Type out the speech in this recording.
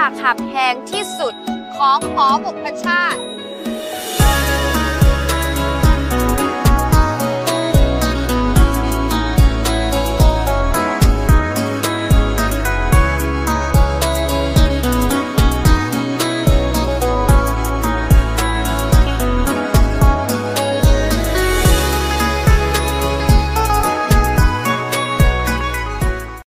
ราคาแพงที่สุดของหอบุพชาติ